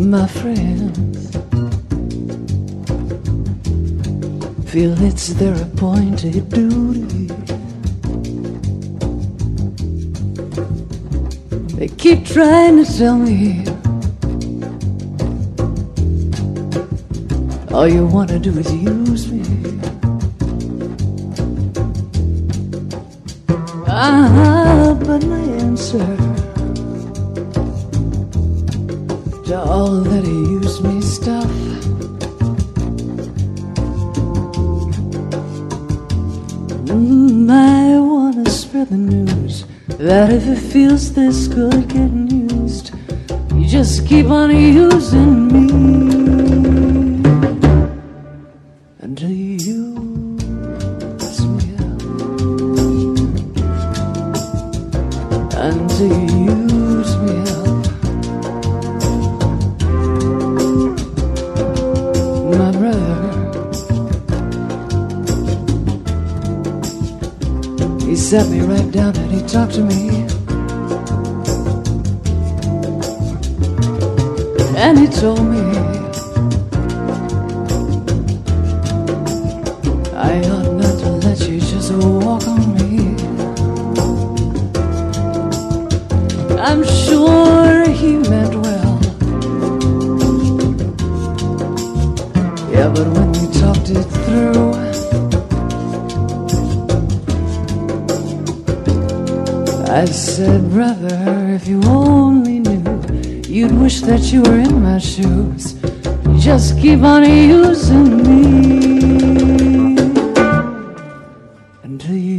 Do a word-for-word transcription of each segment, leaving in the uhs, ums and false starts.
my friends feel it's their appointed duty. They keep trying to tell me all you want to do is use me. Ah, but my answer to all that use me stuff mm, I wanna spread the news that if it feels this good getting used, you just keep on using me until you use me up, until you use me up. My brother, he sat me right down and he talked to me, and he told me I ought not to let you just walk on me. I'm sure he meant well, yeah, but when we talked it through, I said, brother, if you only knew, you'd wish that you were in my shoes. Just keep on using me until you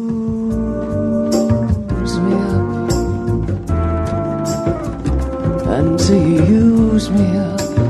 use me up, until you use me up.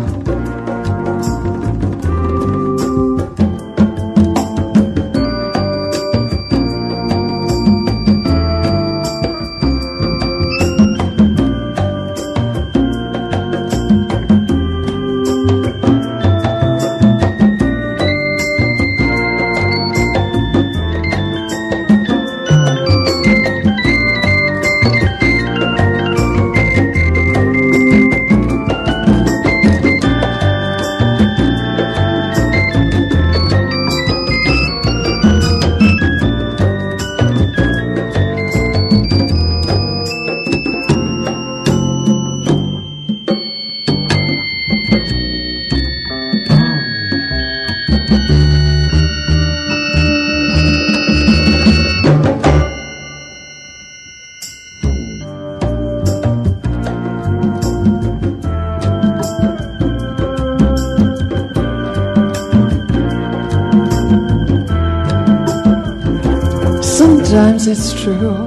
Sometimes it's true,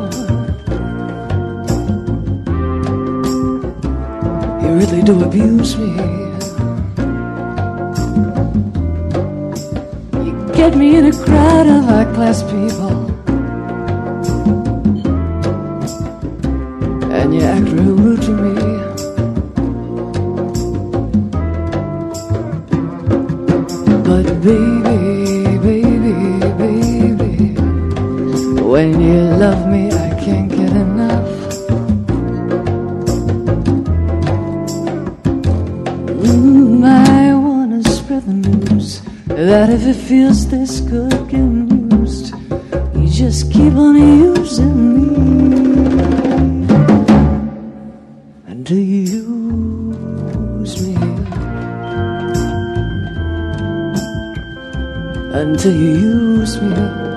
you really do abuse me. You get me in a crowd of high-class people, and you act real rude to me. But baby, baby, baby, when you love me, I can't get enough. Mm, I wanna spread the news that if it feels this good getting used, you just keep on using me until you use me, until you use me up.